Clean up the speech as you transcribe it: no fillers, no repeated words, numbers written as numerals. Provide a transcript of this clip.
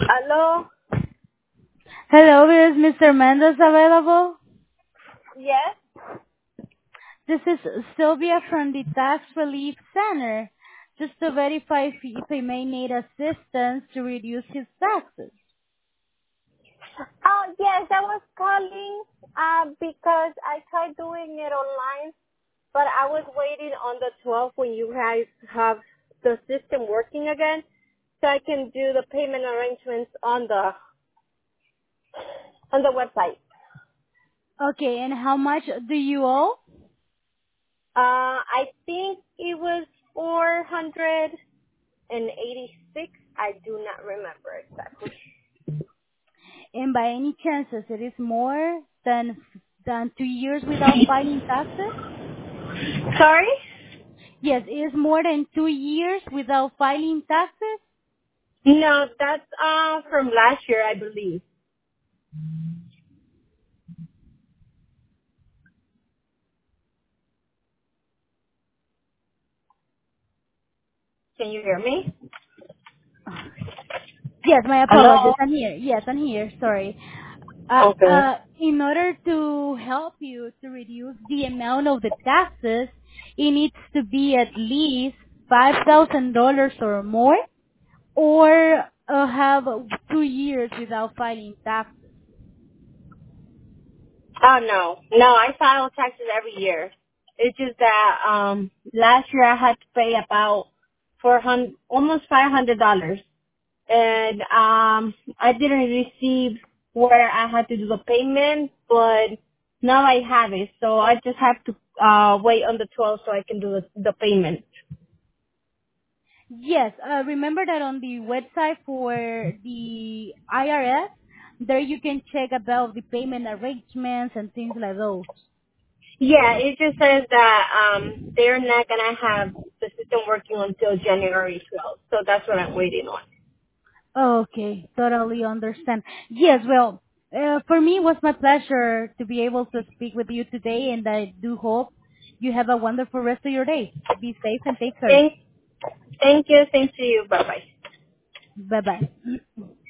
Hello? Hello, is Mr. Mendes available? Yes? This is Sylvia from the Tax Relief Center. Just to verify if he may need assistance to reduce his taxes. Oh, yes, I was calling because I tried doing it online, but I was waiting on the 12th when you guys have the system working again so I can do the payment arrangements on the website. Okay, and how much do you owe? I think it was 486. I do not remember exactly. And by any chances, it is more than 2 years without filing taxes? Sorry? Yes, it is more than 2 years without filing taxes? No, that's from last year, I believe. Can you hear me? Yes, my apologies. Hello? I'm here. Yes, I'm here. Sorry. Okay. In order to help you to reduce the amount of the taxes, it needs to be at least $5,000 or more, or have 2 years without filing taxes. Oh no, no, I file taxes every year. It's just that last year I had to pay about 400, almost $500, and I didn't receive where I had to do the payment, but now I have it, so I just have to wait on the 12th so I can do the payment. Yes, remember that on the website for the IRS, there you can check about the payment arrangements and things like those. Yeah, it just says that they're not gonna have the system working until January 12th, so that's what I'm waiting on. Okay, totally understand. Yes, well, for me it was my pleasure to be able to speak with you today, and I do hope you have a wonderful rest of your day. Be safe and take care. Thank you. Thank you. Thanks to you. Bye bye. Bye bye.